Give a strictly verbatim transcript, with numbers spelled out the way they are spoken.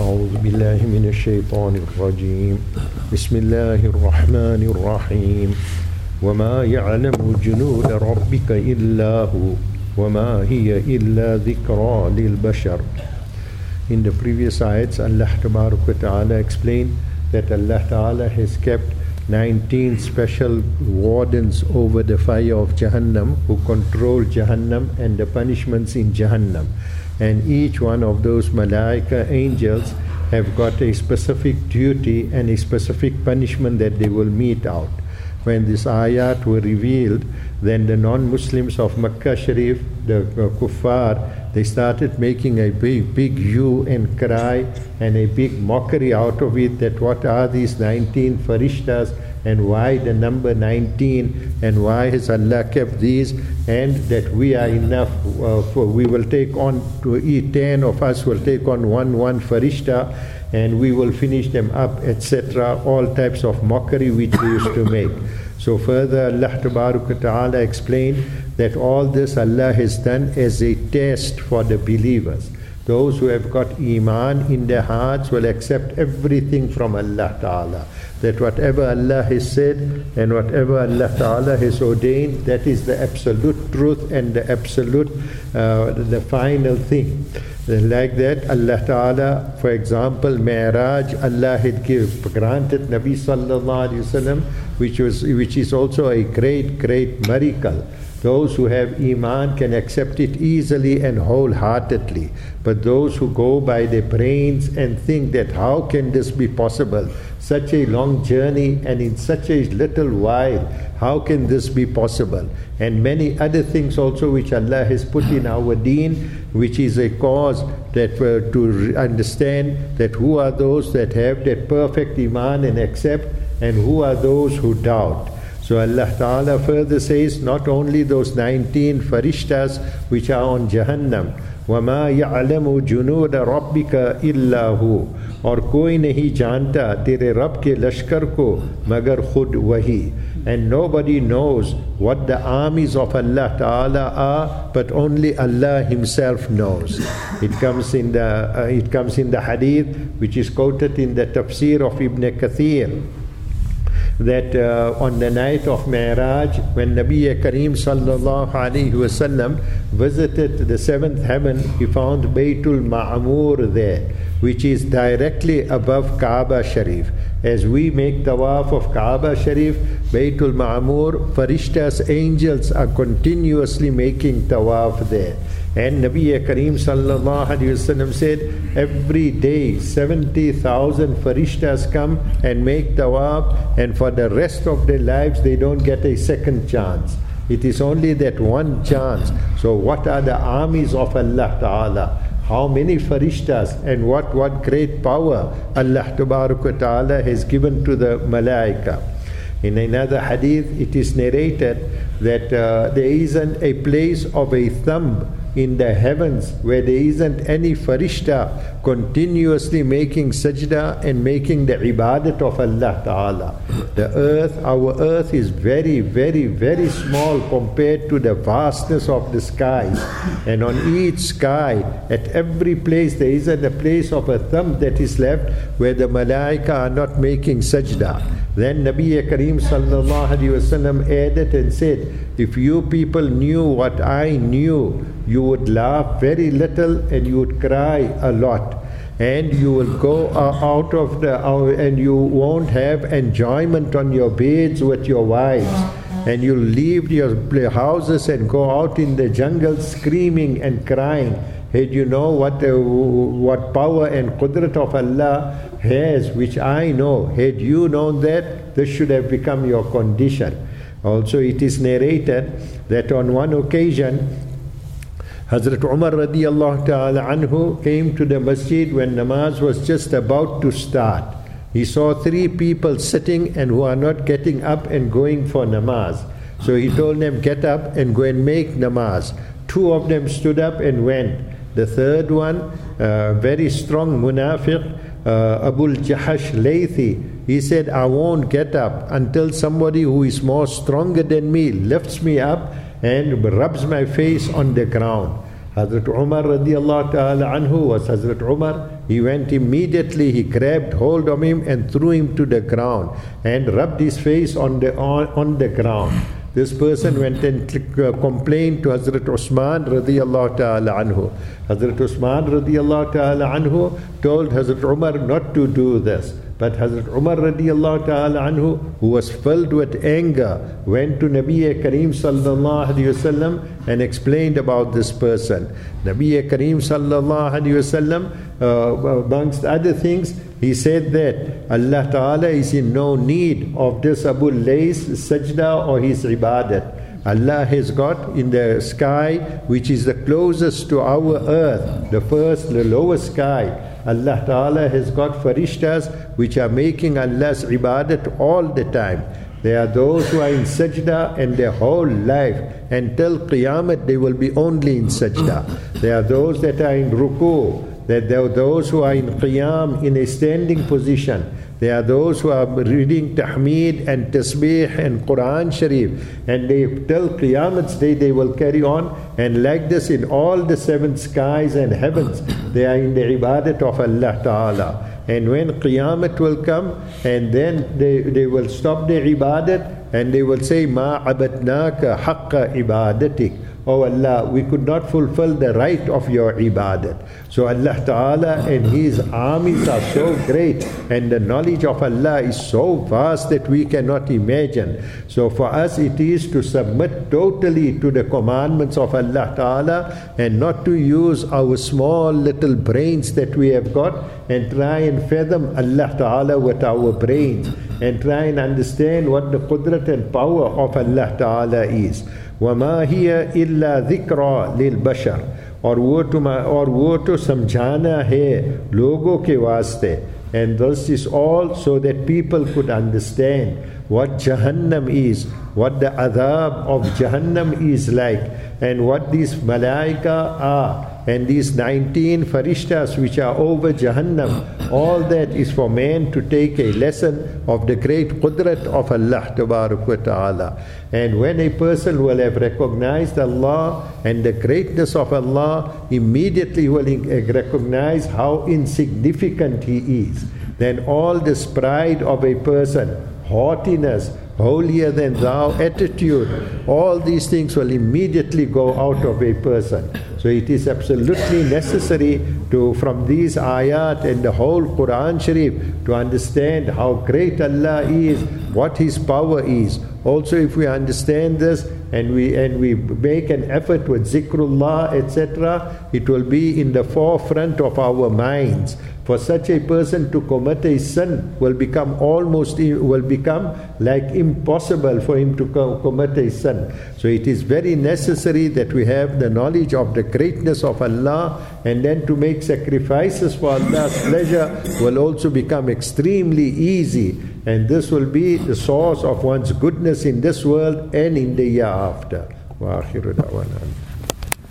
أعوذ بالله من الشيطان الرجيم بسم الله الرحمن الرحيم وما يعلم جنود ربك إلا هو وما هي إلا ذكرى للبشر. In the previous ayats, Allah Tabarak wa Ta'ala explained that Allah Ta'ala has kept nineteen special wardens over the fire of Jahannam who control Jahannam and the punishments in Jahannam. And each one of those Malaika angels have got a specific duty and a specific punishment that they will mete out. When these ayat were revealed, then the non-Muslims of Makkah Sharif, the uh, kuffar, they started making a big, big hue and cry and a big mockery out of it, that what are these nineteen farishtas and why the number nineteen and why has Allah kept these, and that we are enough, uh, for we will take on, to eat ten of us will take on one, one farishta and we will finish them up, et cetera. All types of mockery which we used to make. So further Allah Tabarak Ta'ala explained that all this Allah has done as a test for the believers. Those who have got Iman in their hearts will accept everything from Allah Ta'ala. That whatever Allah has said and whatever Allah Ta'ala has ordained, that is the absolute truth and the absolute, uh, the final thing. Like that, Allah Ta'ala, for example, Mi'raj, Allah had give, granted Nabi Sallallahu Alaihi Wasallam, which was, which is also a great, great miracle. Those who have Iman can accept it easily and wholeheartedly. But those who go by their brains and think that how can this be possible? Such a long journey and in such a little while, how can this be possible? And many other things also which Allah has put in our deen, which is a cause that uh, to understand that who are those that have that perfect Iman and accept, and who are those who doubt. So Allah Ta'ala further says, not only those nineteen farishtas which are on Jahannam, وَمَا يَعْلَمُ جُنُودَ رَبِّكَ إِلَّا هُ, और कोई नहीं जानता तेरे रब के लश्कर को मगर खुद वही. And nobody knows what the armies of Allah Ta'ala are, but only Allah Himself knows. It comes in the uh, it comes in the hadith which is quoted in the tafsir of Ibn Kathir, that uh, on the night of Mi'raj, when Nabi Kareem Sallallahu Alaihi Wasallam visited the seventh heaven, he found Baytul Ma'amur there, which is directly above Kaaba Sharif. As we make tawaf of Kaaba Sharif, Baytul Ma'amur, farishtas, angels are continuously making tawaf there. And Nabi Kareem Sallallahu Alaihi Wasallam said, every day seventy thousand farishtas come and make tawaf, and for the rest of their lives they don't get a second chance. It is only that one chance. So what are the armies of Allah Ta'ala? How many farishtas and what, what great power Allah Tabarak Ta'ala has given to the malaika. In another hadith it is narrated that uh, there isn't a place of a thumb in the heavens where there isn't any farishta continuously making sajda and making the ibadat of Allah Ta'ala. The earth, our earth is very, very, very small compared to the vastness of the skies. And on each sky, at every place, there isn't a place of a thumb that is left where the malaika are not making sajda. Then Nabi Kareem Sallallahu Alaihi Wasallam added and said, if you people knew what I knew, you would laugh very little and you would cry a lot. And you will go out of the, and you won't have enjoyment on your beds with your wives. And you'll leave your houses and go out in the jungle screaming and crying. Had you know what uh, what power and qudrat of Allah has, which I know, had you known that, this should have become your condition. Also it is narrated that on one occasion Hazrat Umar radiallahu ta'ala anhu came to the masjid when namaz was just about to start. He saw three people sitting and who are not getting up and going for namaz. So he told them, get up and go and make namaz. Two of them stood up and went. The third one, uh, very strong munafiq, uh, Abul Jahash Laythi, he said, I won't get up until somebody who is more stronger than me lifts me up and rubs my face on the ground. Hazrat Umar radiallahu ta'ala anhu was Hazrat Umar. He went immediately, he grabbed hold of him and threw him to the ground and rubbed his face on the, on, on the ground. This person went and uh, complained to Hazrat Usman radiallahu ta'ala anhu. Hazrat Usman radiallahu ta'ala anhu told Hazrat Umar not to do this. But Hazrat Umar radiallahu ta'ala anhu, who was filled with anger, went to Nabi Kareem sallallahu alayhi wasallam and explained about this person. Nabi Kareem sallallahu alayhi wasallam, uh, amongst other things, he said that Allah Ta'ala is in no need of this Abu Lay's sajda or his ibadat. Allah has got in the sky, which is the closest to our earth, the first, the lowest sky, Allah Ta'ala has got farishtas which are making Allah's ibadat all the time. There are those who are in sajda and their whole life, until Qiyamah they will be only in sajda. There are those that are in ruku, that there are those who are in qiyam, in a standing position. There are those who are reading tahmeed and tasbih and Quran Sharif, and they till Qiyamah's day they will carry on, and like this in all the seven skies and heavens they are in the ibadat of Allah Ta'ala. And when Qiyamah will come, and then they, they will stop their ibadat and they will say, Ma abadnaka haqqa ibadatik. Oh Allah, we could not fulfill the right of your ibadat. So Allah Ta'ala and His armies are so great, and the knowledge of Allah is so vast that we cannot imagine. So for us it is to submit totally to the commandments of Allah Ta'ala, and not to use our small little brains that we have got and try and fathom Allah Ta'ala with our brains, and try and understand what the qudrat and power of Allah Ta'ala is. وَمَا هِيَ إِلَّا ذِكْرَى لِلْبَشَرِ, और वो तो और वो तो समझाना है लोगों के वास्ते. And this is all so that people could understand what Jahannam is, what the adhab of Jahannam is like, and what these malaika are, and these nineteen farishtas which are over Jahannam. All that is for man to take a lesson of the great qudrat of Allah Tabarak wa Ta'ala. And when a person will have recognized Allah and the greatness of Allah, immediately will recognize how insignificant he is. Then all this pride of a person, haughtiness, holier than thou attitude, all these things will immediately go out of a person. So it is absolutely necessary to, from these ayat and the whole Quran Sharif, to understand how great Allah is, what His power is. Also, if we understand this and we and we make an effort with zikrullah, et cetera, it will be in the forefront of our minds. For such a person to commit a sin will become almost will become like impossible for him to co- commit a sin. So it is very necessary that we have the knowledge of the greatness of Allah, and then to make sacrifices for Allah's pleasure will also become extremely easy, and this will be the source of one's goodness in this world and in the year after. Wa akhiru da'wana.